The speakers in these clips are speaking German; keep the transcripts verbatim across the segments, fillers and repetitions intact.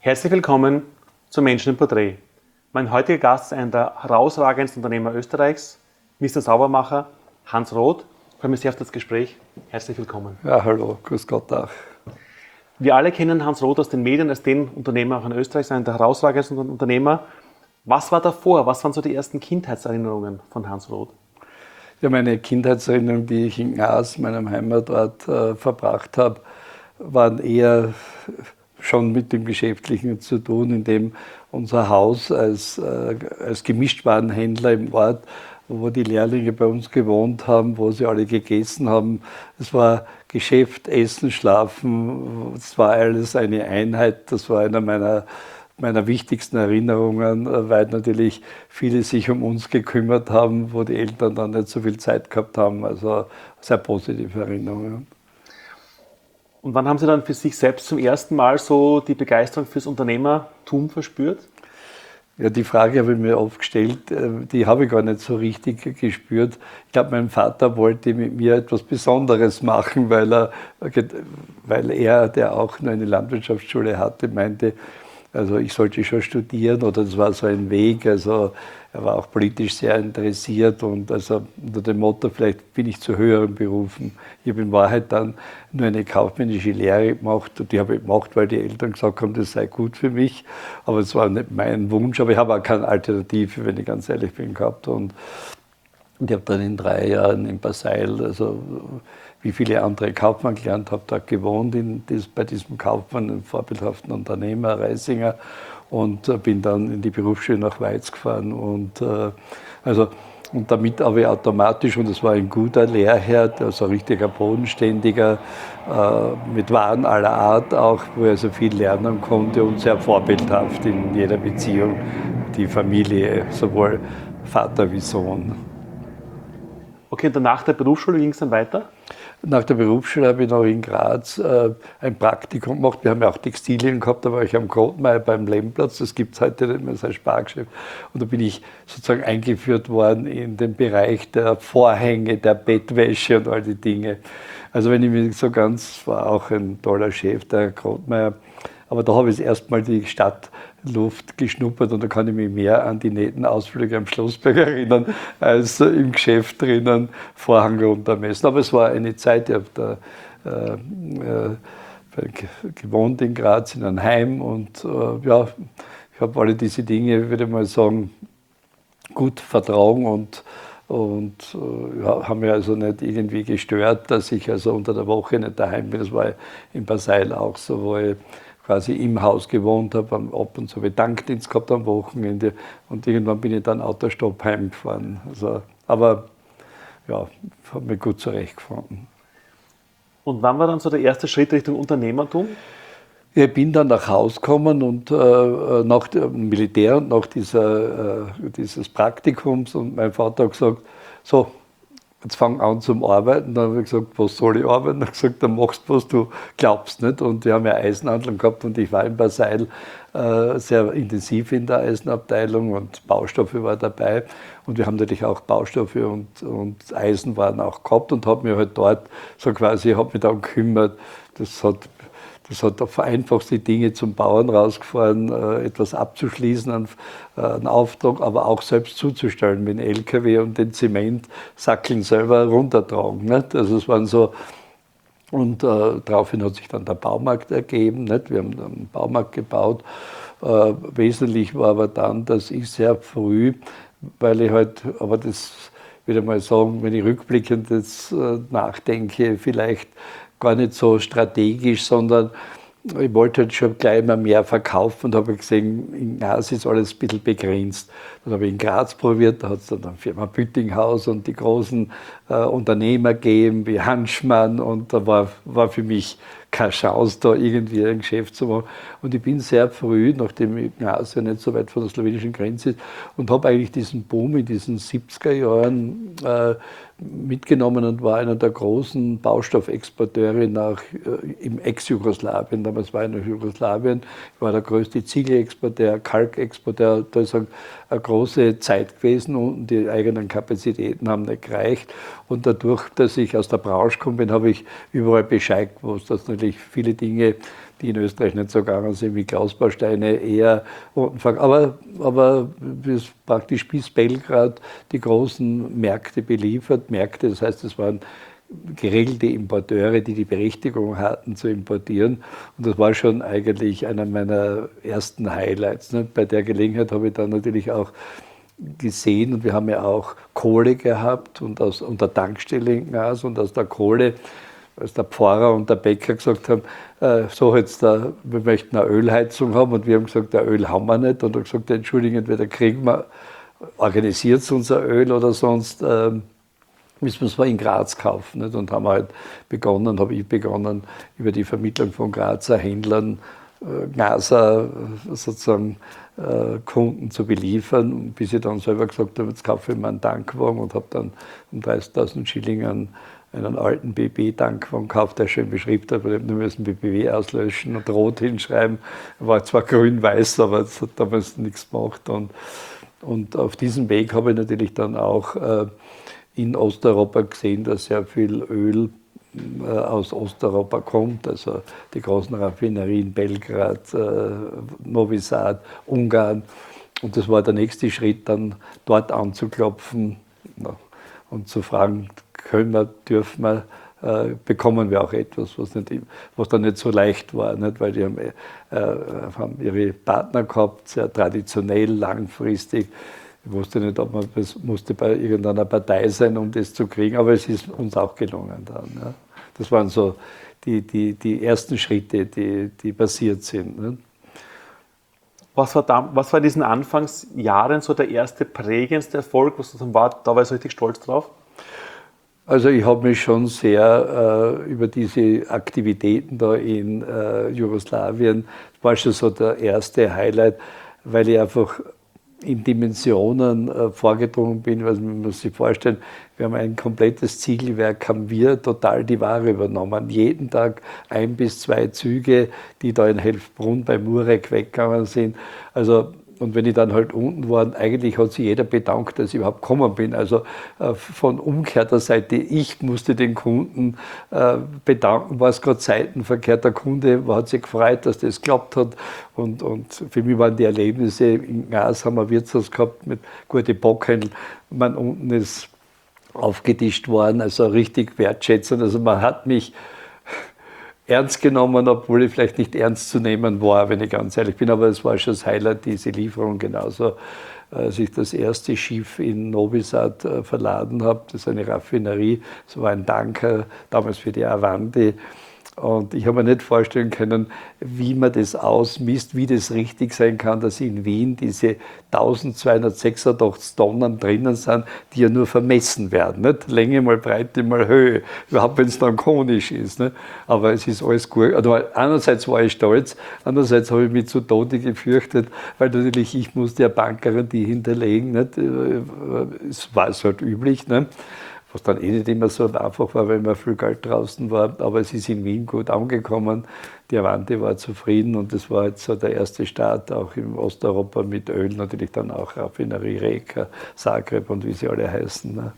Herzlich willkommen zu Menschen im Porträt. Mein heutiger Gast ist einer der herausragendsten Unternehmer Österreichs, Mister Saubermacher, Hans Roth. Ich freue mich sehr auf das Gespräch. Herzlich willkommen. Ja, hallo, grüß Gott auch. Wir alle kennen Hans Roth aus den Medien als den Unternehmer auch in Österreich, einer der herausragendsten Unternehmer. Was war davor? Was waren so die ersten Kindheitserinnerungen von Hans Roth? Ja, meine Kindheitserinnerungen, die ich in Graz, meinem Heimatort, äh, verbracht habe, waren eher schon mit dem Geschäftlichen zu tun, indem unser Haus als, äh, als Gemischtwarenhändler im Ort, wo die Lehrlinge bei uns gewohnt haben, wo sie alle gegessen haben, es war Geschäft, Essen, Schlafen, es war alles eine Einheit. Das war einer meiner, meiner wichtigsten Erinnerungen, weil natürlich viele sich um uns gekümmert haben, wo die Eltern dann nicht so viel Zeit gehabt haben. Also sehr positive Erinnerungen. Und wann haben Sie dann für sich selbst zum ersten Mal so die Begeisterung fürs Unternehmertum verspürt? Ja, die Frage habe ich mir oft gestellt, die habe ich gar nicht so richtig gespürt. Ich glaube, mein Vater wollte mit mir etwas Besonderes machen, weil er, weil er, der auch nur eine Landwirtschaftsschule hatte, meinte, also ich sollte schon studieren oder das war so ein Weg. Also er war auch politisch sehr interessiert und also unter dem Motto, vielleicht bin ich zu höheren Berufen. Ich habe in Wahrheit dann nur eine kaufmännische Lehre gemacht und die habe ich gemacht, weil die Eltern gesagt haben, das sei gut für mich. Aber es war nicht mein Wunsch, aber ich habe auch keine Alternative, wenn ich ganz ehrlich bin, gehabt. Und ich habe dann in drei Jahren in Basseil, also wie viele andere Kaufmann gelernt, habe da gewohnt in dies, bei diesem Kaufmann, einem vorbildhaften Unternehmer, Reisinger, und äh, bin dann in die Berufsschule nach Weiz gefahren. Und, äh, also, und damit aber automatisch, und es war ein guter Lehrherr, also ein richtiger bodenständiger, äh, mit Waren aller Art auch, wo er so viel lernen konnte und sehr vorbildhaft in jeder Beziehung, die Familie, sowohl Vater wie Sohn. Okay, und danach der Berufsschule ging es dann weiter? Nach der Berufsschule habe ich noch in Graz äh, ein Praktikum gemacht. Wir haben ja auch Textilien gehabt, da war ich am Grotmeier beim Lehmplatz, das gibt es heute nicht mehr, das ist ein Spargeschäft. Und da bin ich sozusagen eingeführt worden in den Bereich der Vorhänge, der Bettwäsche und all die Dinge. Also wenn ich mich so ganz, war auch ein toller Chef, der Grotmeier, aber da habe ich erstmal die Stadtluft geschnuppert und da kann ich mich mehr an die netten Ausflüge am Schlossberg erinnern, als im Geschäft drinnen Vorhang runtermessen. Aber es war eine Zeit, ich habe da äh, äh, gewohnt in Graz in einem Heim und äh, ja, ich habe alle diese Dinge, würde ich mal sagen, gut vertragen und Und äh, ja, haben mich also nicht irgendwie gestört, dass ich also unter der Woche nicht daheim bin. Das war in Basseil auch so, wo ich quasi im Haus gewohnt habe, ab und zu Tankdienst gehabt am Wochenende und irgendwann bin ich dann Autostopp heimgefahren. Also, aber ja, habe mich gut zurechtgefunden. Und wann war dann so der erste Schritt Richtung Unternehmertum? Ich bin dann nach Hause gekommen und äh, nach dem Militär und nach dieser, äh, dieses Praktikums und mein Vater hat gesagt, so, jetzt fang an zum Arbeiten. Dann habe ich gesagt, was soll ich arbeiten? Dann habe ich gesagt, dann machst du, was du glaubst. Nicht? Und wir haben ja Eisenhandel gehabt und ich war in Basseil äh, sehr intensiv in der Eisenabteilung und Baustoffe war dabei. Und wir haben natürlich auch Baustoffe und, und Eisenwaren auch gehabt und habe mich halt dort so quasi, habe mich dann gekümmert. Das hat Das hat vereinfacht die Dinge zum Bauern rausgefahren, etwas abzuschließen, einen Auftrag, aber auch selbst zuzustellen mit dem L K W und den Zementsackeln selber runtertragen. Nicht? Also es waren so, und äh, daraufhin hat sich dann der Baumarkt ergeben. Nicht? Wir haben dann einen Baumarkt gebaut. Äh, wesentlich war aber dann, dass ich sehr früh, weil ich halt, aber das würde ich mal sagen, wenn ich rückblickend jetzt äh, nachdenke, vielleicht gar nicht so strategisch, sondern ich wollte halt schon gleich mal mehr verkaufen und habe gesehen, in Graz ist alles ein bisschen begrenzt. Dann habe ich in Graz probiert, da hat es dann die Firma Büttinghaus und die großen äh, Unternehmer gegeben, wie Hanschmann, und da war, war für mich keine Chance, da irgendwie ein Geschäft zu machen. Und ich bin sehr früh, nachdem Graz ja nicht so weit von der slowenischen Grenze ist, und habe eigentlich diesen Boom in diesen siebziger Jahren äh, mitgenommen und war einer der großen Baustoffexporteure nach, äh, im Ex-Jugoslawien. Damals war ich noch Jugoslawien. Ich war der größte Ziegelexporteur, Kalkexporteur. Da ist eine, eine große Zeit gewesen und die eigenen Kapazitäten haben nicht gereicht. Und dadurch, dass ich aus der Branche gekommen bin, habe ich überall Bescheid gewusst, dass natürlich viele Dinge die in Österreich nicht so gegangen sind, wie Klausbausteine eher unten. Aber, aber bis, praktisch bis Belgrad die großen Märkte beliefert. Märkte, das heißt, es waren geregelte Importeure, die die Berechtigung hatten zu importieren. Und das war schon eigentlich einer meiner ersten Highlights. Ne? Bei der Gelegenheit habe ich dann natürlich auch gesehen, und wir haben ja auch Kohle gehabt und aus und der Tankstelle in Graz, und aus der Kohle, als der Pfarrer und der Bäcker gesagt haben, äh, so jetzt da, wir möchten eine Ölheizung haben, und wir haben gesagt, der Öl haben wir nicht, und er hat gesagt, entschuldigen, entweder kriegen wir, organisiert unser Öl oder sonst äh, müssen wir es mal in Graz kaufen. Nicht? Und haben halt begonnen, habe ich begonnen, über die Vermittlung von Grazer Händlern äh, Grazer sozusagen äh, Kunden zu beliefern, bis ich dann selber gesagt habe, jetzt kaufe ich mir einen Tankwagen, und habe dann um dreißigtausend Schilling einen, einen alten B B Tankwagen gekauft, der schön beschriftet hat, weil ich nur müssen B B W auslöschen und rot hinschreiben. War zwar grün-weiß, aber es hat damals nichts gemacht. Und, und auf diesem Weg habe ich natürlich dann auch äh, in Osteuropa gesehen, dass sehr viel Öl äh, aus Osteuropa kommt, also die großen Raffinerien Belgrad, äh, Novi Sad, Ungarn. Und das war der nächste Schritt, dann dort anzuklopfen, na, und zu fragen, können wir, dürfen wir, äh, bekommen wir auch etwas, was, nicht, was dann nicht so leicht war, nicht? Weil die haben, äh, haben ihre Partner gehabt, sehr traditionell, langfristig. Ich wusste nicht, ob man das musste bei irgendeiner Partei sein, um das zu kriegen, aber es ist uns auch gelungen dann. Ja. Das waren so die, die, die ersten Schritte, die, die passiert sind. Ne. Was war, da, was war in diesen Anfangsjahren so der erste prägendste Erfolg, was das war, da war ich so richtig stolz drauf? Also ich habe mich schon sehr äh, über diese Aktivitäten da in äh, Jugoslawien, das war schon so der erste Highlight, weil ich einfach in Dimensionen äh, vorgedrungen bin, weil man muss sich vorstellen, wir haben ein komplettes Ziegelwerk, haben wir total die Ware übernommen. Jeden Tag ein bis zwei Züge, die da in Helfbrunn bei Murek weggegangen sind. Also, und wenn ich dann halt unten war, eigentlich hat sich jeder bedankt, dass ich überhaupt gekommen bin. Also äh, von umgekehrter Seite, ich musste den Kunden äh, bedanken, war es gerade Seitenverkehr. Der Kunde hat sich gefreut, dass das geklappt hat. Und, und für mich waren die Erlebnisse, in Graz haben wir ein Wirtshaus gehabt mit guten Bockhändeln. Man unten ist aufgetischt worden, also richtig wertschätzend. Also man hat mich ernst genommen, obwohl ich vielleicht nicht ernst zu nehmen war, wenn ich ganz ehrlich bin. Aber es war schon das Highlight, diese Lieferung. Genauso, als ich das erste Schiff in Novi Sad äh, verladen habe, das ist eine Raffinerie, das war ein Tanker, damals für die Avanti. Und ich habe mir nicht vorstellen können, wie man das ausmisst, wie das richtig sein kann, dass in Wien diese eintausendzweihundertsechsundachtzig Tonnen drinnen sind, die ja nur vermessen werden. Nicht? Länge mal Breite mal Höhe, überhaupt wenn es dann konisch ist. Nicht? Aber es ist alles gut. Also einerseits war ich stolz, andererseits habe ich mich zu Tode gefürchtet, weil natürlich ich musste ja Bankgarantie hinterlegen. Nicht? Es war es halt üblich. Nicht? Was dann eh nicht immer so einfach war, weil immer viel Geld draußen war. Aber es ist in Wien gut angekommen. Die Avanti war zufrieden, und das war jetzt so der erste Start auch in Osteuropa mit Öl. Natürlich dann auch Raffinerie Reka, Zagreb und wie sie alle heißen. Ne?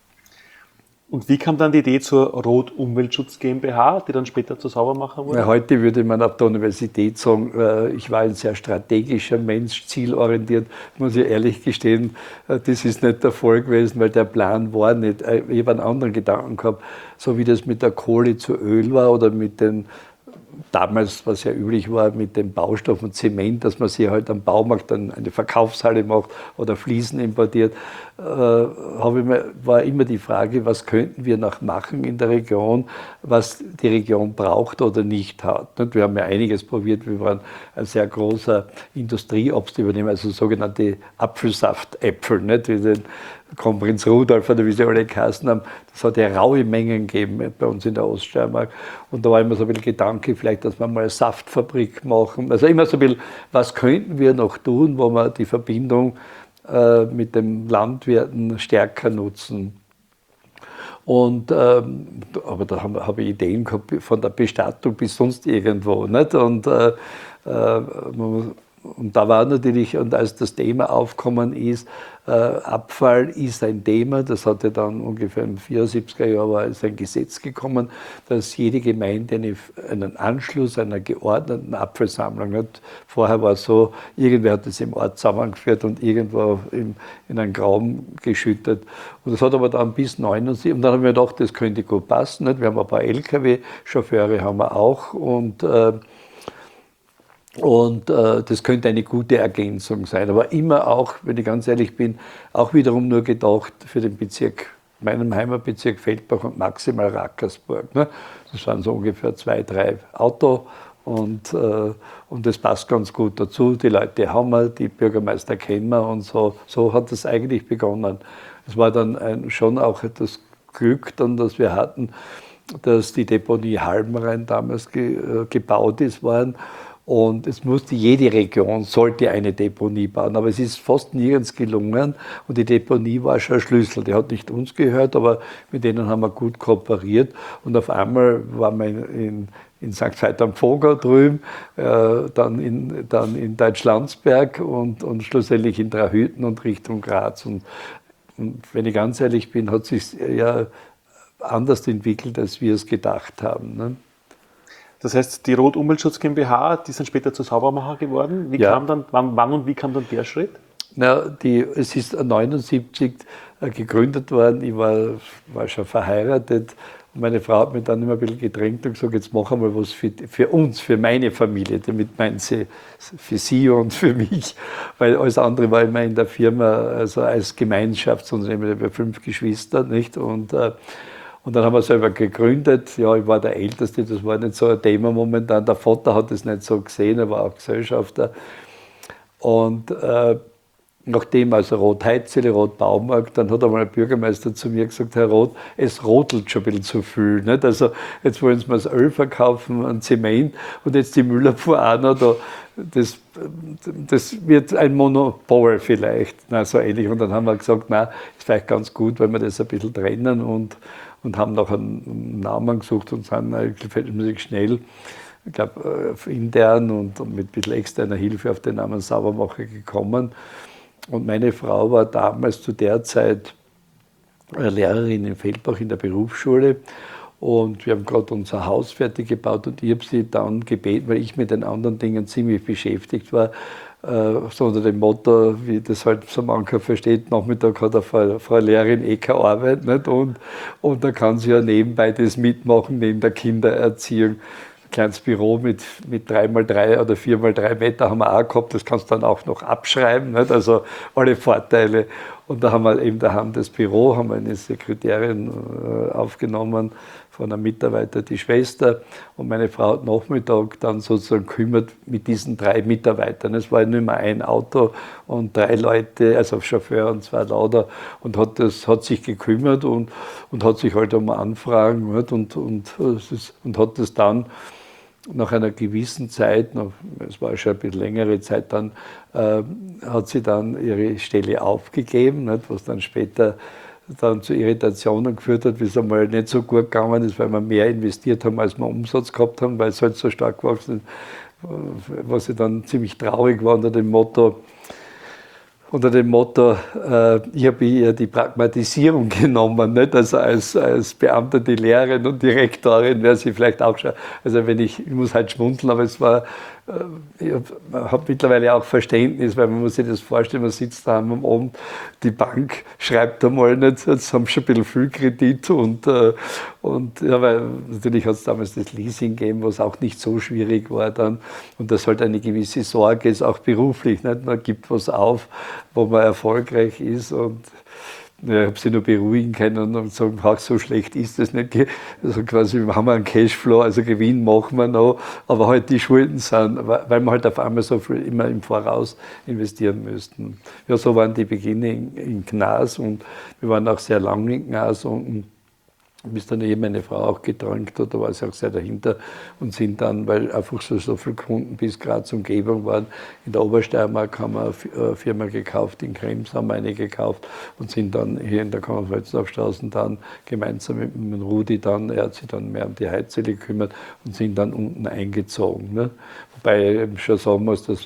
Und wie kam dann die Idee zur Rot Umweltschutz GmbH, die dann später zur Saubermacher wurde? Ja, heute würde man auf der Universität sagen, ich war ein sehr strategischer Mensch, zielorientiert, muss ich ehrlich gestehen. Das ist nicht der Fall gewesen, weil der Plan war nicht. Ich habe einen anderen Gedanken gehabt, so wie das mit der Kohle zu Öl war oder mit den, damals, was ja üblich war, mit dem Baustoff und Zement, dass man sich halt am Baumarkt dann eine Verkaufshalle macht oder Fliesen importiert, äh, habe ich mir, war immer die Frage, was könnten wir noch machen in der Region, was die Region braucht oder nicht hat. Und wir haben ja einiges probiert, wir waren ein sehr großer Industrieobstübernehmer, also sogenannte Apfelsaftäpfel, nicht? Wie den Kronprinz Rudolf oder wie sie alle geheißen haben, das hat ja raue Mengen gegeben bei uns in der Oststeiermark. Und da war immer so ein bisschen Gedanke, vielleicht, dass wir mal eine Saftfabrik machen. Also immer so ein bisschen, was könnten wir noch tun, wo wir die Verbindung äh, mit den Landwirten stärker nutzen. Und, ähm, aber da habe hab ich Ideen gehabt, von der Bestattung bis sonst irgendwo. Nicht? Und äh, äh, man und da war natürlich, und als das Thema aufgekommen ist, äh, Abfall ist ein Thema, das hatte dann ungefähr im vierundsiebziger Jahr war ist ein Gesetz gekommen, dass jede Gemeinde eine, einen Anschluss einer geordneten Abfallsammlung hat. Vorher war es so, irgendwer hat das im Ort zusammengeführt und irgendwo in, in einen Graben geschüttet. Und das hat aber dann bis neunundsiebzig, und dann haben wir gedacht, das könnte gut passen. Nicht? Wir haben ein paar L K W-Chauffeure haben wir auch und äh, Und äh, das könnte eine gute Ergänzung sein. Aber immer auch, wenn ich ganz ehrlich bin, auch wiederum nur gedacht für den Bezirk, meinem Heimatbezirk Feldbach und maximal Rackersburg. Ne? Das waren so ungefähr zwei, drei Auto und, äh, und das passt ganz gut dazu. Die Leute haben wir, die Bürgermeister kennen wir und so, so hat es eigentlich begonnen. Es war dann ein, schon auch das Glück, dann, das wir hatten, dass die Deponie Halbenrhein damals ge, äh, gebaut ist, waren. Und es musste, jede Region sollte eine Deponie bauen, aber es ist fast nirgends gelungen. Und die Deponie war schon ein Schlüssel. Die hat nicht uns gehört, aber mit denen haben wir gut kooperiert. Und auf einmal waren wir in, in, in Sankt Veit am Pfogau drüben, äh, dann in, dann in Deutschlandsberg und, und schlussendlich in Trahütten und Richtung Graz. Und, und wenn ich ganz ehrlich bin, hat es sich ja anders entwickelt, als wir es gedacht haben. Ne? Das heißt, die Rot Umweltschutz GmbH, die sind später zu Saubermacher geworden. Wie Ja. kam dann, wann, wann und wie kam dann der Schritt? Na, die, es ist neunundsiebzig gegründet worden, ich war, war schon verheiratet. Und meine Frau hat mich dann immer ein bisschen gedrängt und gesagt, jetzt machen wir was für, für uns, für meine Familie. Damit meint sie für sie und für mich. Weil alles andere war immer in der Firma, also als Gemeinschaftsunternehmen, wir fünf Geschwister, nicht? Und äh, Und dann haben wir selber gegründet. Ja, ich war der Älteste, das war nicht so ein Thema momentan. Der Vater hat es nicht so gesehen, er war auch Gesellschafter. Und äh, nachdem also Rot-Heizele, Rot-Baumarkt, dann hat einmal der Bürgermeister zu mir gesagt, Herr Roth, es rotelt schon ein bisschen zu viel. Nicht? Also jetzt wollen Sie mir das Öl verkaufen, ein Zement und jetzt die Müllabfuhr auch noch da. Das, das wird ein Monopol vielleicht, na, so ähnlich. Und dann haben wir gesagt, na, ist vielleicht ganz gut, wenn wir das ein bisschen trennen und und haben nach einem Namen gesucht und sind eigentlich schnell, ich glaube, intern und mit ein bisschen externer Hilfe auf den Namen Saubermacher gekommen. Und meine Frau war damals zu der Zeit Lehrerin in Feldbach in der Berufsschule und wir haben gerade unser Haus fertig gebaut und ich habe sie dann gebeten, weil ich mit den anderen Dingen ziemlich beschäftigt war, so unter dem Motto, wie das halt so mancher versteht, Nachmittag hat eine Frau Lehrerin eh keine Arbeit, nicht? Und, und da kann sie ja nebenbei das mitmachen, neben der Kindererziehung. Ein kleines Büro mit, mit drei mal drei oder vier mal drei Meter haben wir auch gehabt, das kannst du dann auch noch abschreiben, nicht? Also alle Vorteile. Und da haben wir eben daheim das Büro, haben wir eine Sekretärin äh, aufgenommen, von einem Mitarbeiter die Schwester und meine Frau hat Nachmittag dann sozusagen kümmert mit diesen drei Mitarbeitern. Es war nicht mehr ein Auto und drei Leute, also Chauffeur und zwei Lauder und hat, das, hat sich gekümmert und, und hat sich halt um Anfragen und, und, und, und hat das dann nach einer gewissen Zeit, es war schon ein bisschen längere Zeit, dann äh, hat sie dann ihre Stelle aufgegeben, nicht, was dann später dann zu Irritationen geführt hat, wie es einmal nicht so gut gegangen ist, weil wir mehr investiert haben, als wir Umsatz gehabt haben, weil es halt so stark gewachsen ist, was ich dann ziemlich traurig war unter dem Motto, unter dem Motto, äh, ich habe eher die Pragmatisierung genommen, nicht? Also als, als Beamter die Lehrerin und Direktorin wäre sie vielleicht auch schon, also wenn ich, ich muss halt schmunzeln, aber es war, äh, ich habe hab mittlerweile auch Verständnis, weil man muss sich das vorstellen, man sitzt da am Abend, die Bank schreibt einmal nicht, jetzt haben sie schon ein bisschen viel Kredit und, äh, und ja, weil natürlich hat es damals das Leasing gegeben, was auch nicht so schwierig war dann und das halt eine gewisse Sorge ist, auch beruflich, nicht? Man gibt was auf, wo man erfolgreich ist und ja, ich habe sie nur beruhigen können und sagen, so schlecht ist das nicht. Also quasi, wir haben einen Cashflow, also Gewinn machen wir noch, aber halt die Schulden sind, weil wir halt auf einmal so viel immer im Voraus investieren müssten. Ja, so waren die Beginne in, in Gnas und wir waren auch sehr lange in Gnas und bis dann eben meine Frau auch gedrängt hat, da war sie auch sehr dahinter und sind dann, weil einfach so, so viele Kunden bis Graz Umgebung waren, in der Obersteiermark haben wir eine Firma gekauft, in Krems haben wir eine gekauft und sind dann hier in der Konrad-Wölzlaff-Straße dann gemeinsam mit dem Rudi dann, er hat sich dann mehr um die Heizöle gekümmert und sind dann unten eingezogen. Ne? Wobei ich eben schon sagen muss, dass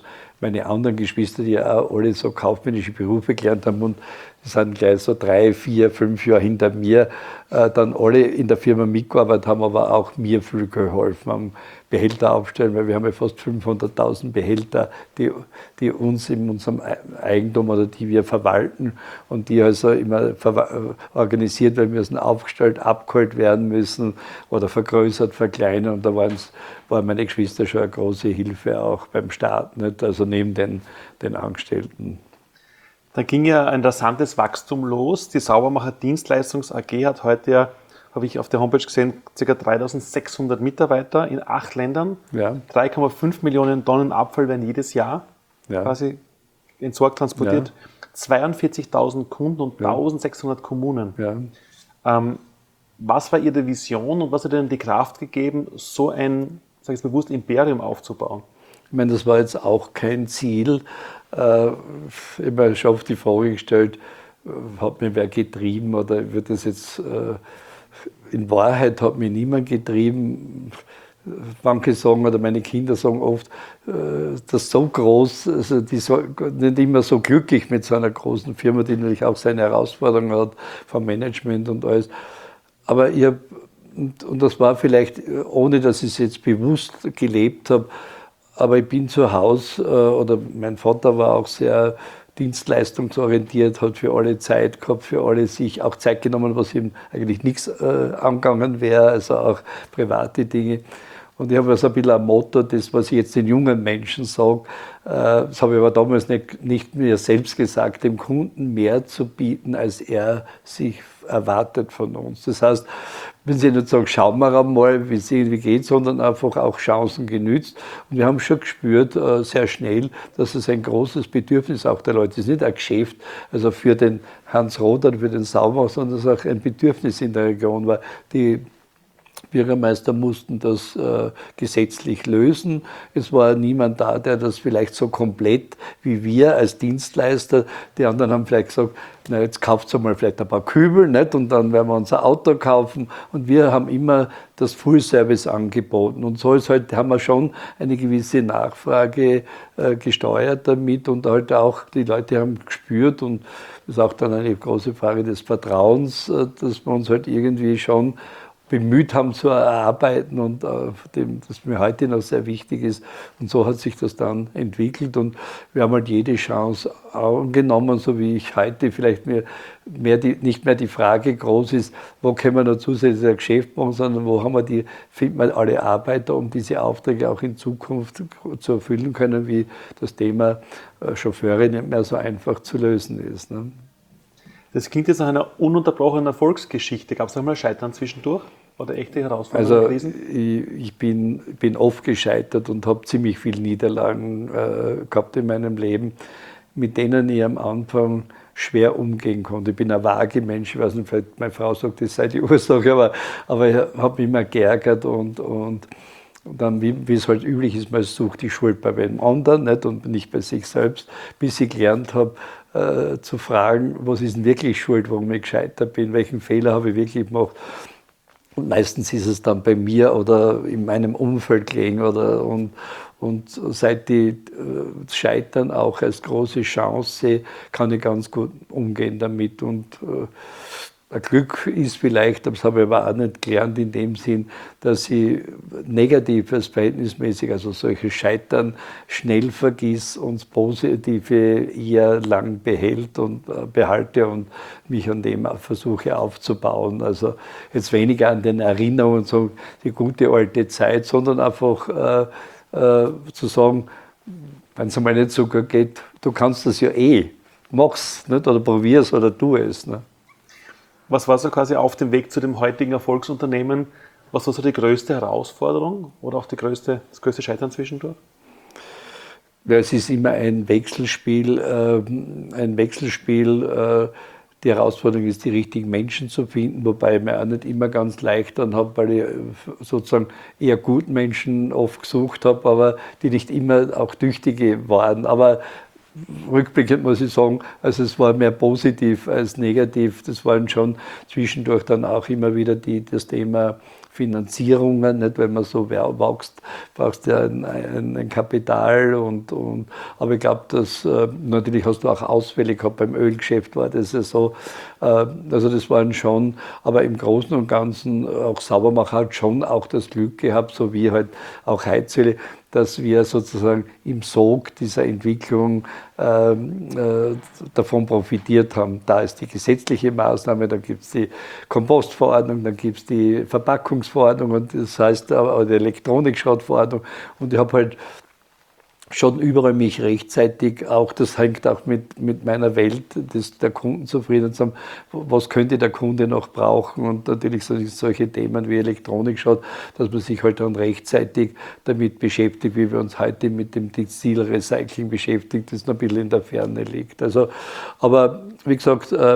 meine anderen Geschwister, die ja auch alle so kaufmännische Berufe gelernt haben und die sind gleich so drei, vier, fünf Jahre hinter mir, äh, dann alle in der Firma mitgearbeitet haben, aber auch mir viel geholfen haben, Behälter aufstellen, weil wir haben ja fast fünfhunderttausend Behälter, die, die uns in unserem Eigentum oder die wir verwalten und die also immer organisiert werden müssen, aufgestellt, abgeholt werden müssen oder vergrößert, verkleinert. Und da waren's, waren meine Geschwister schon eine große Hilfe auch beim Start, nicht? Also neben den, den Angestellten. Da ging ja ein rasantes Wachstum los. Die Saubermacher Dienstleistungs A G hat heute ja, habe ich auf der Homepage gesehen, ca. dreitausendsechshundert Mitarbeiter in acht Ländern. Ja. drei Komma fünf Millionen Tonnen Abfall werden jedes Jahr Ja. quasi entsorgt, transportiert. Ja. zweiundvierzigtausend Kunden und Ja. eintausendsechshundert Kommunen. Ja. Ähm, was war Ihre Vision und was hat Ihnen die Kraft gegeben, so ein, sage ich jetzt bewusst, Imperium aufzubauen? Ich meine, das war jetzt auch kein Ziel. Äh, ich habe mir schon oft die Frage gestellt, hat mich wer getrieben oder wird das jetzt, äh, in Wahrheit hat mich niemand getrieben. Manche sagen oder meine Kinder sagen oft, äh, das ist so groß, also die sind nicht immer so glücklich mit so einer großen Firma, die natürlich auch seine Herausforderungen hat, vom Management und alles. Aber ich hab, und, und das war vielleicht, ohne dass ich es jetzt bewusst gelebt habe, aber ich bin zu Hause, äh, oder mein Vater war auch sehr dienstleistungsorientiert, hat für alle Zeit gehabt, für alle sich auch Zeit genommen, was ihm eigentlich nichts äh, angegangen wäre, also auch private Dinge. Und ich habe also ein bisschen ein Motto, das, was ich jetzt den jungen Menschen sage, äh, das habe ich aber damals nicht, nicht mir selbst gesagt, dem Kunden mehr zu bieten, als er sich erwartet von uns. Das heißt, wenn Sie nicht sagen, schauen wir mal, wie es irgendwie geht, sondern einfach auch Chancen genützt. Und wir haben schon gespürt, äh, sehr schnell, dass es ein großes Bedürfnis auch der Leute ist. Nicht ein Geschäft, also für den Hans Roth oder für den Sauber, sondern es ist auch ein Bedürfnis in der Region war. Die Bürgermeister mussten das äh, gesetzlich lösen. Es war niemand da, der das vielleicht so komplett wie wir als Dienstleister, die anderen haben vielleicht gesagt, na jetzt kauft ihr mal vielleicht ein paar Kübel, nicht? Und dann werden wir unser Auto kaufen. Und wir haben immer das Full-Service angeboten. Und so ist halt, haben wir schon eine gewisse Nachfrage äh, gesteuert damit und halt auch die Leute haben gespürt und das ist auch dann eine große Frage des Vertrauens, äh, dass wir uns halt irgendwie schon bemüht haben zu erarbeiten und äh, dem, das mir heute noch sehr wichtig ist. Und so hat sich das dann entwickelt und wir haben halt jede Chance angenommen, so wie ich heute vielleicht mehr, mehr die, nicht mehr die Frage groß ist, wo können wir noch zusätzlich ein Geschäft machen, sondern wo haben wir die, finden wir alle Arbeiter, um diese Aufträge auch in Zukunft zu erfüllen können, wie das Thema äh, Chauffeure nicht mehr so einfach zu lösen ist. Ne? Das klingt jetzt nach einer ununterbrochenen Erfolgsgeschichte. Gab es da mal Scheitern zwischendurch oder echte Herausforderungen? Also ich, ich bin, bin oft gescheitert und habe ziemlich viele Niederlagen äh, gehabt in meinem Leben, mit denen ich am Anfang schwer umgehen konnte. Ich bin ein vage Mensch, ich weiß nicht, vielleicht meine Frau sagt, das sei die Ursache, aber, aber ich habe mich immer geärgert und, und, und dann, wie, wie es halt üblich ist, man sucht die Schuld bei einem anderen nicht, und nicht bei sich selbst, bis ich gelernt habe, äh, zu fragen, was ist denn wirklich schuld, warum ich gescheitert bin, welchen Fehler habe ich wirklich gemacht. Und meistens ist es dann bei mir oder in meinem Umfeld gelegen. Oder, und, und seit ich das Scheitern auch als große Chance sehe, kann ich ganz gut umgehen damit. Und äh, ein Glück ist vielleicht, das habe ich aber auch nicht gelernt in dem Sinn, dass ich Negatives verhältnismäßig, also solche Scheitern, schnell vergiss und das Positive eher lang behält und äh, behalte und mich an dem versuche aufzubauen. Also jetzt weniger an den Erinnerungen, so die gute alte Zeit, sondern einfach äh, äh, zu sagen, wenn es einmal nicht so gut geht, du kannst das ja eh, mach's, nicht? Oder probier's oder tu es. Nicht? Was war so quasi auf dem Weg zu dem heutigen Erfolgsunternehmen? Was war so die größte Herausforderung oder auch die größte, das größte Scheitern zwischendurch? Ja, es ist immer ein Wechselspiel. Äh, ein Wechselspiel. Äh, die Herausforderung ist, die richtigen Menschen zu finden, wobei ich mir auch nicht immer ganz leicht dann habe, weil ich sozusagen eher gute Menschen oft gesucht habe, aber die nicht immer auch tüchtige waren. Aber rückblickend muss ich sagen, also es war mehr positiv als negativ. Das waren schon zwischendurch dann auch immer wieder die, das Thema Finanzierungen, nicht? Wenn man so wächst, brauchst du ja ein, ein, ein Kapital. Und, und, aber ich glaube, dass äh, natürlich hast du auch Ausfälle gehabt, beim Ölgeschäft war das ja so. Äh, also das waren schon, aber im Großen und Ganzen auch Saubermacher hat schon auch das Glück gehabt, so wie halt auch Heizöle, dass wir sozusagen im Sog dieser Entwicklung äh, äh, davon profitiert haben. Da ist die gesetzliche Maßnahme, dann gibt es die Kompostverordnung, dann gibt es die Verpackungsverordnung und das heißt äh, die Elektronikschrottverordnung. Und ich habe halt schon überall mich rechtzeitig auch, das hängt auch mit, mit meiner Welt des, der Kundenzufriedenheit zusammen, was könnte der Kunde noch brauchen und natürlich so, solche Themen wie Elektronikschrott, dass man sich halt dann rechtzeitig damit beschäftigt, wie wir uns heute mit dem Textilrecycling beschäftigt, das noch ein bisschen in der Ferne liegt. Also, aber wie gesagt, äh,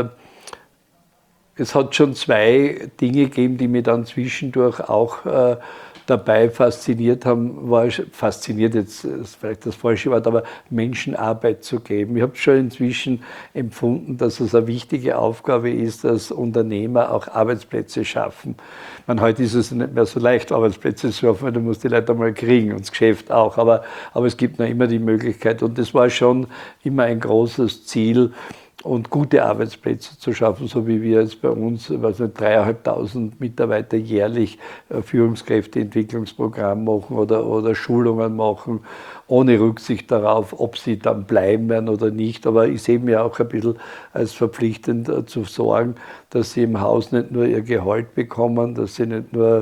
es hat schon zwei Dinge gegeben, die mich dann zwischendurch auch äh, dabei fasziniert haben, war fasziniert jetzt ist vielleicht das falsche Wort, aber Menschen Arbeit zu geben. Ich habe schon inzwischen empfunden, dass es eine wichtige Aufgabe ist, dass Unternehmer auch Arbeitsplätze schaffen. Man, heute ist es nicht mehr so leicht, Arbeitsplätze zu schaffen, weil du musst die Leute mal kriegen und das Geschäft auch. Aber, aber es gibt noch immer die Möglichkeit und das war schon immer ein großes Ziel, und gute Arbeitsplätze zu schaffen, so wie wir jetzt bei uns, was nicht, dreieinhalbtausend Mitarbeiter jährlich äh, Führungskräfteentwicklungsprogramm machen oder, oder Schulungen machen, ohne Rücksicht darauf, ob sie dann bleiben werden oder nicht. Aber ich sehe mir auch ein bisschen als verpflichtend äh, zu sorgen, dass sie im Haus nicht nur ihr Gehalt bekommen, dass sie nicht nur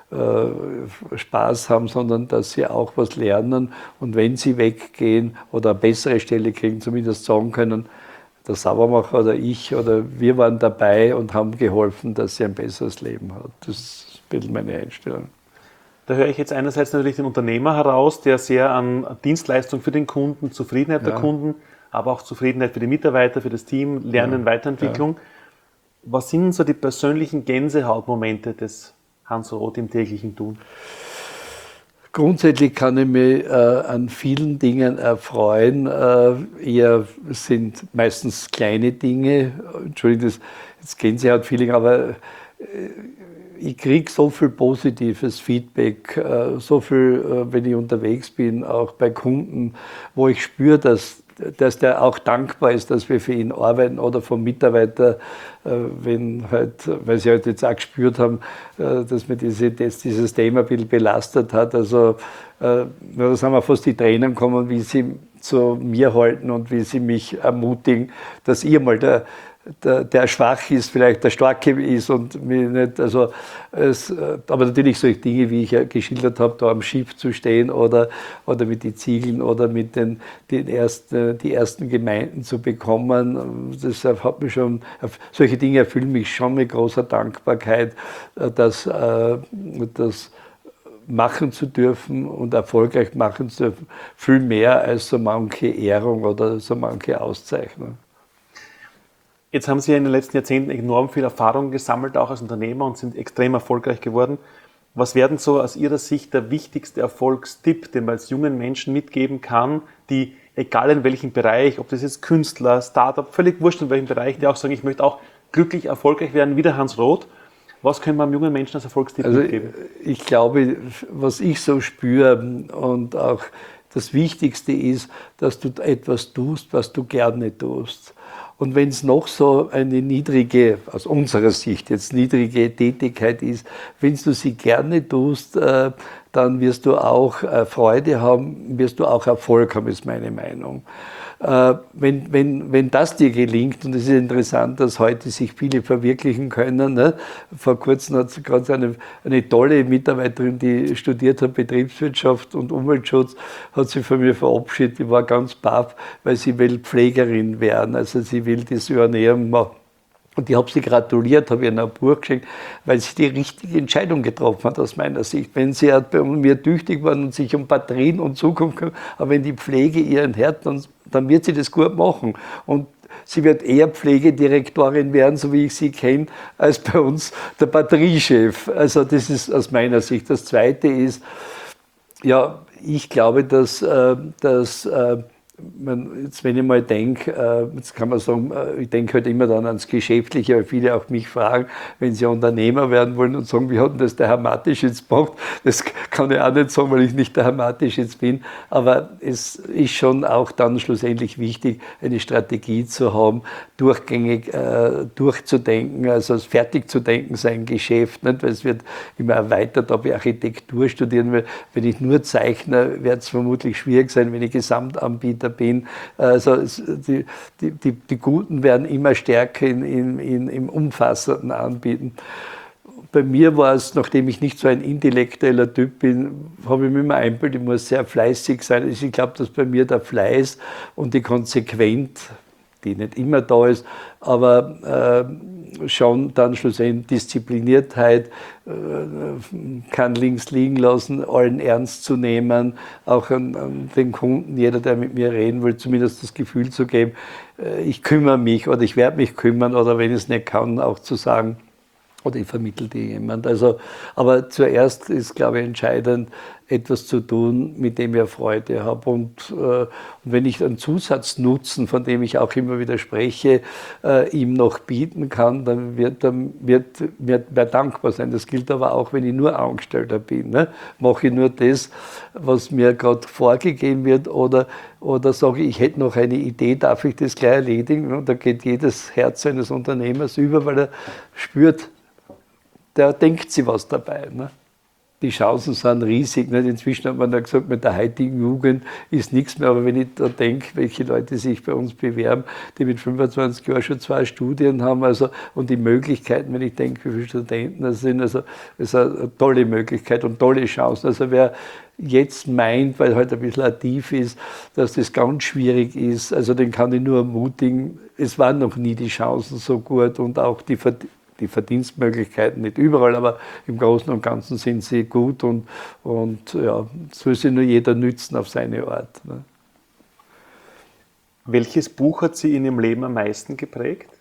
äh, Spaß haben, sondern dass sie auch was lernen und wenn sie weggehen oder eine bessere Stelle kriegen, zumindest sagen können, der Saubermacher oder ich oder wir waren dabei und haben geholfen, dass sie ein besseres Leben hat. Das ist ein bisschen meine Einstellung. Da höre ich jetzt einerseits natürlich den Unternehmer heraus, der sehr an Dienstleistung für den Kunden, Zufriedenheit ja. der Kunden, aber auch Zufriedenheit für die Mitarbeiter, für das Team, Lernen, ja. Weiterentwicklung. Ja. Was sind so die persönlichen Gänsehautmomente des Hans Roth im täglichen Tun? Grundsätzlich kann ich mich äh, an vielen Dingen erfreuen. Äh, eher sind meistens kleine Dinge. Entschuldigung, das, jetzt Gänsehaut-Feeling, aber äh, ich kriege so viel positives Feedback, äh, so viel, äh, wenn ich unterwegs bin, auch bei Kunden, wo ich spüre, dass dass der auch dankbar ist, dass wir für ihn arbeiten oder vom Mitarbeiter, wenn halt, weil sie halt jetzt auch gespürt haben, dass mir diese, dass dieses Thema ein bisschen belastet hat. Also da sind wir fast die Tränen gekommen, wie sie zu mir halten und wie sie mich ermutigen, dass ihr mal der Der, der schwach ist, vielleicht der Starke ist und mich nicht, also es, aber natürlich solche Dinge, wie ich ja geschildert habe, da am Schiff zu stehen oder, oder mit den Ziegeln oder mit den, den ersten, die ersten Gemeinden zu bekommen, das hat mich schon, solche Dinge erfüllen mich schon mit großer Dankbarkeit, dass, dass machen zu dürfen und erfolgreich machen zu dürfen, viel mehr als so manche Ehrung oder so manche Auszeichnung. Jetzt haben Sie ja in den letzten Jahrzehnten enorm viel Erfahrung gesammelt, auch als Unternehmer und sind extrem erfolgreich geworden. Was wäre denn so aus Ihrer Sicht der wichtigste Erfolgstipp, den man als jungen Menschen mitgeben kann, die, egal in welchem Bereich, ob das jetzt Künstler, Startup, völlig wurscht in welchem Bereich, die auch sagen, ich möchte auch glücklich erfolgreich werden wie der Hans Roth. Was können wir einem jungen Menschen als Erfolgstipp also mitgeben? Ich glaube, was ich so spüre und auch das Wichtigste ist, dass du etwas tust, was du gerne tust. Und wenn es noch so eine niedrige, aus unserer Sicht jetzt niedrige Tätigkeit ist, wenn du sie gerne tust, äh, dann wirst du auch äh, Freude haben, wirst du auch Erfolg haben, ist meine Meinung. Äh, wenn, wenn, wenn das dir gelingt, und es ist interessant, dass heute sich viele verwirklichen können. Ne? Vor kurzem hat es gerade eine, eine tolle Mitarbeiterin, die studiert hat Betriebswirtschaft und Umweltschutz, hat sich von mir verabschiedet. Die war ganz baff, weil sie will Pflegerin werden. Also sie will das Ernährung machen. Und ich habe sie gratuliert, habe ihr ein Buch geschenkt, weil sie die richtige Entscheidung getroffen hat aus meiner Sicht. Wenn sie halt bei mir tüchtig war und sich um Batterien und Zukunft kümmert, aber wenn die Pflege ihren Herd, dann, dann wird sie das gut machen. Und sie wird eher Pflegedirektorin werden, so wie ich sie kenne, als bei uns der Batteriechef. Also das ist aus meiner Sicht. Das Zweite ist, ja, ich glaube, dass, dass man, jetzt, wenn ich mal denke, äh, jetzt kann man sagen, äh, ich denke halt immer dann ans Geschäftliche, weil viele auch mich fragen, wenn sie Unternehmer werden wollen und sagen, wie hat denn das der Herr Mateschitz gemacht? Das kann ich auch nicht sagen, weil ich nicht der Herr Mateschitz bin, aber es ist schon auch dann schlussendlich wichtig, eine Strategie zu haben, durchgängig äh, durchzudenken, also fertig zu denken, sein Geschäft, nicht? Weil es wird immer erweitert, ob ich Architektur studieren will. Wenn ich nur Zeichner, wird es vermutlich schwierig sein, wenn ich Gesamtanbieter bin. Also die, die, die, die Guten werden immer stärker in, in, in, im umfassenden Anbieten. Bei mir war es, nachdem ich nicht so ein intellektueller Typ bin, habe ich mir immer eingebildet, ich muss sehr fleißig sein. Also ich glaube, dass bei mir der Fleiß und die Konsequenz, die nicht immer da ist, aber äh, schon dann schlussendlich Diszipliniertheit, äh, kann links liegen lassen, allen ernst zu nehmen, auch an, an den Kunden, jeder, der mit mir reden will, zumindest das Gefühl zu geben, äh, ich kümmere mich oder ich werde mich kümmern oder wenn ich es nicht kann, auch zu sagen, oder ich vermittle dir jemand. Also, aber zuerst ist, glaube ich, entscheidend, etwas zu tun, mit dem ich Freude habe. Und, äh, und wenn ich einen Zusatznutzen, von dem ich auch immer wieder spreche, äh, ihm noch bieten kann, dann wird er wird, wird mir dankbar sein. Das gilt aber auch, wenn ich nur Angestellter bin. Ne? Mache ich nur das, was mir gerade vorgegeben wird, oder, oder sage ich, ich hätte noch eine Idee, darf ich das gleich erledigen? Und da geht jedes Herz eines Unternehmers über, weil er spürt, der denkt sich was dabei. Ne? Die Chancen sind riesig. Nicht? Inzwischen hat man da gesagt, mit der heutigen Jugend ist nichts mehr. Aber wenn ich da denke, welche Leute sich bei uns bewerben, die mit fünfundzwanzig Jahren schon zwei Studien haben, also, und die Möglichkeiten, wenn ich denke, wie viele Studenten das sind, also, das ist eine tolle Möglichkeit und tolle Chancen. Also wer jetzt meint, weil halt ein bisschen tief ist, dass das ganz schwierig ist, also den kann ich nur ermutigen, es waren noch nie die Chancen so gut und auch die die Verdienstmöglichkeiten nicht überall, aber im Großen und Ganzen sind sie gut und, und ja, soll sich nur jeder nützen auf seine Art. Ne? Welches Buch hat Sie in Ihrem Leben am meisten geprägt?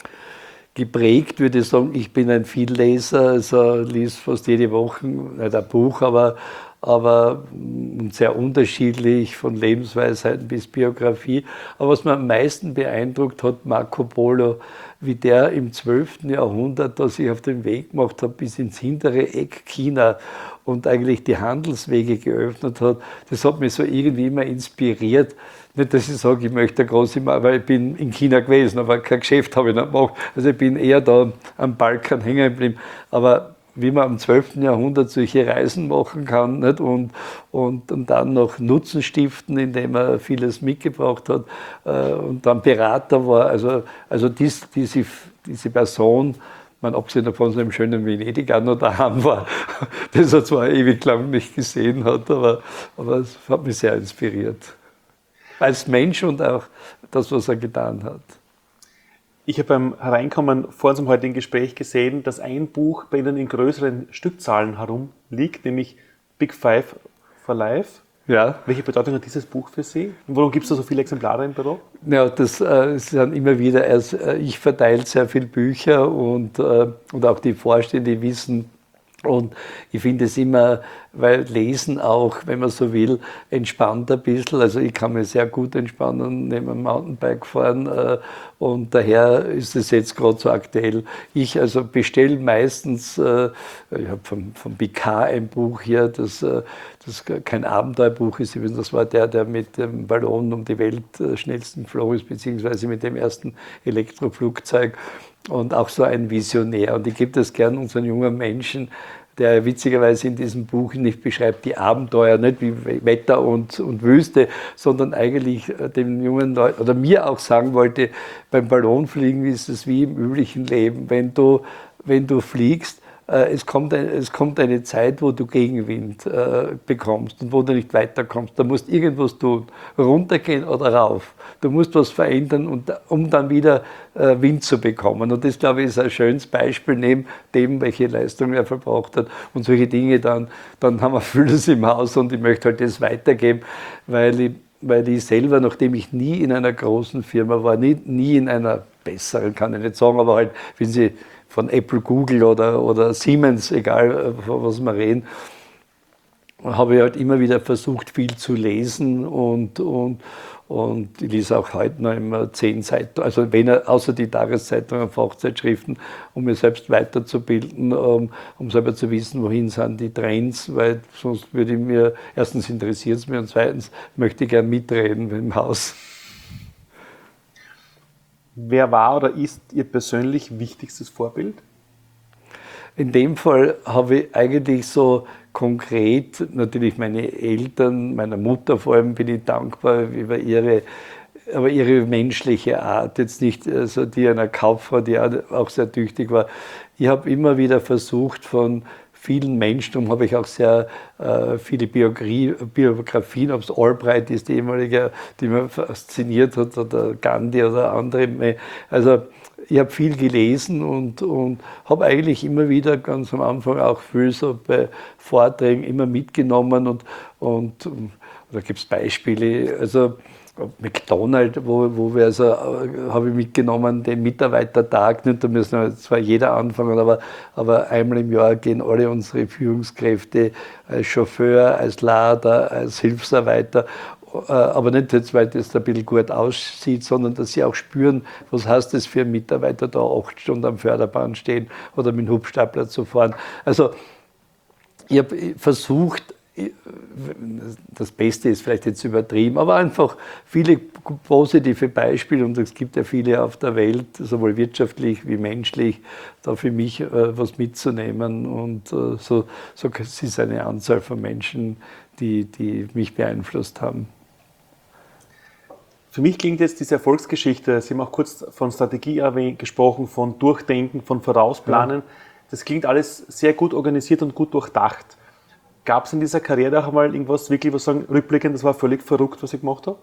Geprägt würde ich sagen, ich bin ein Vielleser, also lese fast jede Woche, nicht ein Buch, aber, aber sehr unterschiedlich, von Lebensweisheiten bis Biografie. Aber was mir am meisten beeindruckt hat, Marco Polo, wie der im zwölften Jahrhundert da sich auf den Weg gemacht hat bis ins hintere Eck China und eigentlich die Handelswege geöffnet hat, das hat mich so irgendwie immer inspiriert. Nicht, dass ich sage, ich möchte groß immer, weil ich bin in China gewesen, aber kein Geschäft habe ich nicht gemacht. Also ich bin eher da am Balkan hängen geblieben. Aber wie man im zwölften Jahrhundert solche Reisen machen kann, nicht? Und, und, und dann noch Nutzen stiften, indem er vieles mitgebracht hat äh, und dann Berater war. Also, also dies, diese, diese Person, man, abgesehen davon, so im schönen Venedig auch noch daheim war, das er zwar ewig lang nicht gesehen hat, aber, aber es hat mich sehr inspiriert. Als Mensch und auch das, was er getan hat. Ich habe beim Hereinkommen vor unserem heutigen Gespräch gesehen, dass ein Buch bei Ihnen in größeren Stückzahlen herumliegt, nämlich Big Five for Life. Ja. Welche Bedeutung hat dieses Buch für Sie? Und warum gibt es da so viele Exemplare im Büro? Ja, das äh, sind immer wieder, also, äh, ich verteile sehr viele Bücher und, äh, und auch die Vorstände wissen, und ich finde es immer, weil Lesen auch, wenn man so will, entspannt ein bisschen. Also ich kann mir sehr gut entspannen, neben dem Mountainbike fahren äh, und daher ist es jetzt gerade so aktuell. Ich also bestelle meistens, äh, ich habe von, von B K ein Buch hier, das, äh, das kein Abenteuerbuch ist, das war der, der mit dem Ballon um die Welt äh, schnellsten geflogen ist, beziehungsweise mit dem ersten Elektroflugzeug. Und auch so ein Visionär. Und ich gebe das gern unseren jungen Menschen, der witzigerweise in diesem Buch nicht beschreibt die Abenteuer, nicht wie Wetter und, und Wüste, sondern eigentlich den jungen Leuten oder mir auch sagen wollte, beim Ballonfliegen ist es wie im üblichen Leben. Wenn du, wenn du fliegst, Es kommt, ein, es kommt eine Zeit, wo du Gegenwind äh, bekommst und wo du nicht weiterkommst. Da musst du irgendwas tun, runtergehen oder rauf. Du musst was verändern, und, um dann wieder äh, Wind zu bekommen. Und das, glaube ich, ist ein schönes Beispiel neben dem, welche Leistung er verbraucht hat. Und solche Dinge, dann, dann haben wir vieles im Haus und ich möchte halt das weitergeben, weil ich, weil ich selber, nachdem ich nie in einer großen Firma war, nie, nie in einer besseren, kann ich nicht sagen, aber halt, wenn Sie von Apple, Google oder, oder Siemens, egal von was wir reden, habe ich halt immer wieder versucht, viel zu lesen und, und, und ich lese auch heute noch immer zehn Seiten, also wenn er, außer die Tageszeitungen, Fachzeitschriften, um mich selbst weiterzubilden, um, um selber zu wissen, wohin sind die Trends, weil sonst würde ich mir, erstens interessiert es mich und zweitens möchte ich gern mitreden im Haus. Wer war oder ist Ihr persönlich wichtigstes Vorbild? In dem Fall habe ich eigentlich so konkret, natürlich meine Eltern, meiner Mutter vor allem bin ich dankbar über ihre, aber ihre menschliche Art, jetzt nicht also die einer Kauffrau, die auch sehr tüchtig war. Ich habe immer wieder versucht, von vielen Menschen, darum habe ich auch sehr äh, viele Biografie, Biografien, ob es Albright ist, die ehemalige, die mich fasziniert hat, oder Gandhi oder andere. Also ich habe viel gelesen und, und habe eigentlich immer wieder ganz am Anfang auch viel so bei Vorträgen immer mitgenommen und, und da gibt es Beispiele, also McDonald's, wo, wo wir also, habe ich mitgenommen, den Mitarbeitertag, nicht, da müssen wir zwar jeder anfangen, aber, aber einmal im Jahr gehen alle unsere Führungskräfte als Chauffeur, als Lader, als Hilfsarbeiter, aber nicht jetzt, weil das ein bisschen gut aussieht, sondern dass sie auch spüren, was heißt es für einen Mitarbeiter, da acht Stunden am Förderband stehen oder mit dem Hubstapler zu fahren. Also ich habe versucht, das Beste ist vielleicht jetzt übertrieben, aber einfach viele positive Beispiele und es gibt ja viele auf der Welt, sowohl wirtschaftlich wie menschlich, da für mich äh, was mitzunehmen und äh, so, so es ist eine Anzahl von Menschen, die, die mich beeinflusst haben. Für mich klingt jetzt diese Erfolgsgeschichte, Sie haben auch kurz von Strategie erwähnt, gesprochen, von Durchdenken, von Vorausplanen, ja. Das klingt alles sehr gut organisiert und gut durchdacht. Gab es in dieser Karriere auch mal irgendwas wirklich, was sagen, rückblickend, das war völlig verrückt, was ich gemacht habe?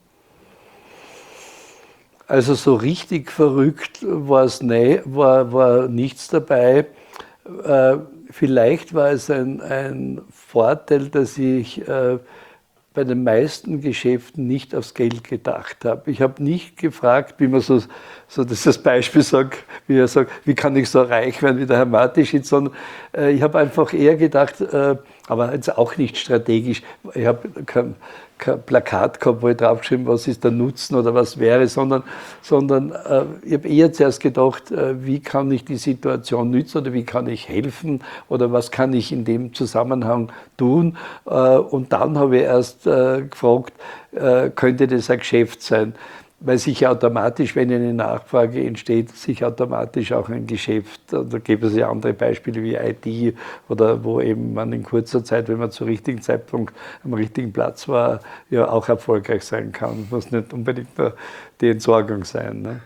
Also so richtig verrückt war es nicht, war, war nichts dabei. Äh, vielleicht war es ein, ein Vorteil, dass ich äh, bei den meisten Geschäften nicht aufs Geld gedacht habe. Ich habe nicht gefragt, wie man so, so das, das Beispiel sagt, wie er sagt, wie kann ich so reich werden wie der Herr Mateschitz, sondern äh, ich habe einfach eher gedacht, äh, aber jetzt auch nicht strategisch, ich habe kein, kein Plakat gehabt, wo ich draufgeschrieben, was ist der Nutzen oder was wäre, sondern, sondern äh, ich habe eher zuerst gedacht, äh, wie kann ich die Situation nützen oder wie kann ich helfen oder was kann ich in dem Zusammenhang tun. Äh, und dann habe ich erst äh, gefragt, äh, könnte das ein Geschäft sein? Weil sich automatisch, wenn eine Nachfrage entsteht, sich automatisch auch ein Geschäft, da gibt es ja andere Beispiele wie I T oder wo eben man in kurzer Zeit, wenn man zum richtigen Zeitpunkt am richtigen Platz war, ja auch erfolgreich sein kann. Muss nicht unbedingt nur die Entsorgung sein. Ne?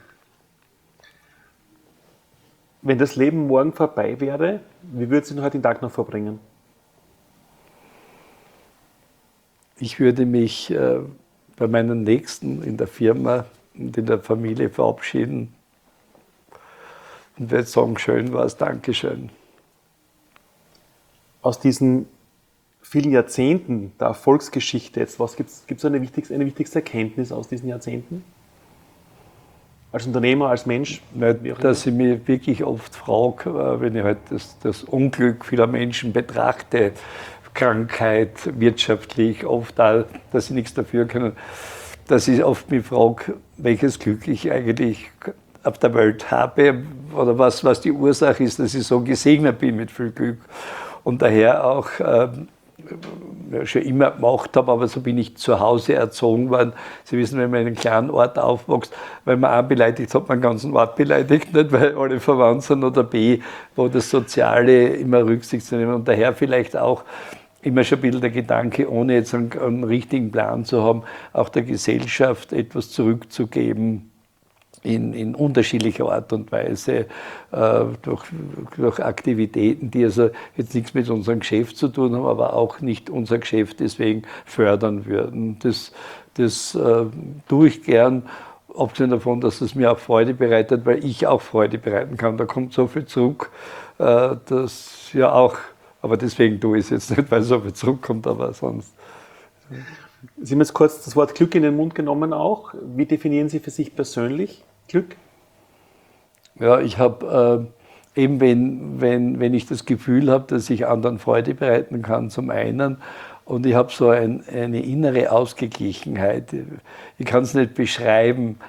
Wenn das Leben morgen vorbei wäre, wie würden Sie noch den Tag noch verbringen? Ich würde mich äh, bei meinen Nächsten in der Firma und in der Familie verabschieden und werde sagen, schön war es, Dankeschön. Aus diesen vielen Jahrzehnten der Erfolgsgeschichte jetzt, was gibt es eine wichtigste, eine wichtigste Erkenntnis aus diesen Jahrzehnten? Als Unternehmer, als Mensch? Dass ich mich wirklich oft frage, wenn ich halt das, das Unglück vieler Menschen betrachte, Krankheit, wirtschaftlich, oft auch, dass sie nichts dafür können, dass ich oft mich frage, welches Glück ich eigentlich auf der Welt habe oder was, was die Ursache ist, dass ich so gesegnet bin mit viel Glück und daher auch ähm, ja, schon immer gemacht habe, aber so bin ich zu Hause erzogen worden. Sie wissen, wenn man in einem kleinen Ort aufwächst, wenn man A beleidigt, hat man den ganzen Ort beleidigt, nicht weil alle verwandt sind, oder B, wo das Soziale immer Rücksicht zu nehmen und daher vielleicht auch immer schon ein bisschen der Gedanke, ohne jetzt einen, einen richtigen Plan zu haben, auch der Gesellschaft etwas zurückzugeben in, in unterschiedlicher Art und Weise, äh, durch, durch Aktivitäten, die also jetzt nichts mit unserem Geschäft zu tun haben, aber auch nicht unser Geschäft deswegen fördern würden. Das, das äh, tue ich gern, abgesehen davon, dass es mir auch Freude bereitet, weil ich auch Freude bereiten kann. Da kommt so viel zurück, äh, dass ja auch. Aber deswegen tue ich es jetzt nicht, weil so viel zurückkommt, aber sonst. Sie haben jetzt kurz das Wort Glück in den Mund genommen auch. Wie definieren Sie für sich persönlich Glück? Ja, ich habe äh, eben wenn, wenn, wenn ich das Gefühl habe, dass ich anderen Freude bereiten kann, zum einen. Und ich habe so ein, eine innere Ausgeglichenheit. Ich kann es nicht beschreiben.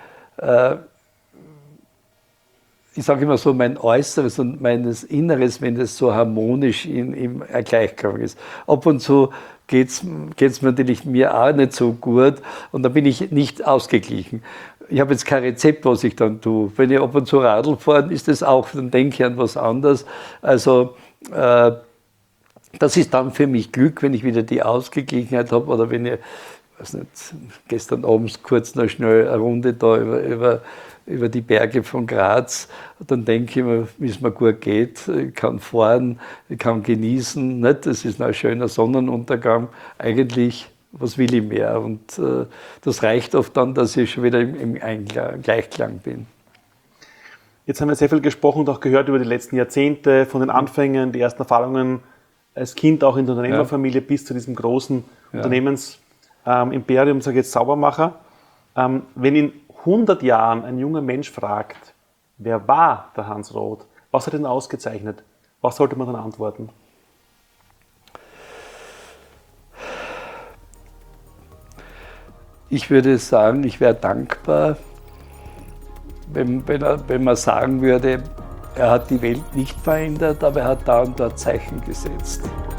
Ich sage immer so, mein Äußeres und mein Inneres, wenn das so harmonisch in, im Gleichklang ist. Ab und zu geht es mir natürlich mir auch nicht so gut und da bin ich nicht ausgeglichen. Ich habe jetzt kein Rezept, was ich dann tue. Wenn ich ab und zu Radl fahre, ist das auch, dann denke ich an was anderes. Also äh, das ist dann für mich Glück, wenn ich wieder die Ausgeglichenheit habe oder wenn ich, weiß nicht, gestern abends kurz noch schnell eine Runde da über, über, über die Berge von Graz, dann denke ich mir, wie es mir gut geht. Ich kann fahren, ich kann genießen, nicht? Das ist ein schöner Sonnenuntergang. Eigentlich, was will ich mehr? Und äh, das reicht oft dann, dass ich schon wieder im, im Einklang, Gleichklang bin. Jetzt haben wir sehr viel gesprochen und auch gehört über die letzten Jahrzehnte, von den Anfängen, die ersten Erfahrungen als Kind auch in der Unternehmerfamilie, ja, bis zu diesem großen, ja, Unternehmensimperium, ähm, sage ich jetzt Saubermacher. Ähm, wenn in hundert Jahren ein junger Mensch fragt, wer war der Hans Roth, was hat ihn ausgezeichnet, was sollte man dann antworten? Ich würde sagen, ich wäre dankbar, wenn, wenn, er, wenn man sagen würde, er hat die Welt nicht verändert, aber er hat da und dort Zeichen gesetzt.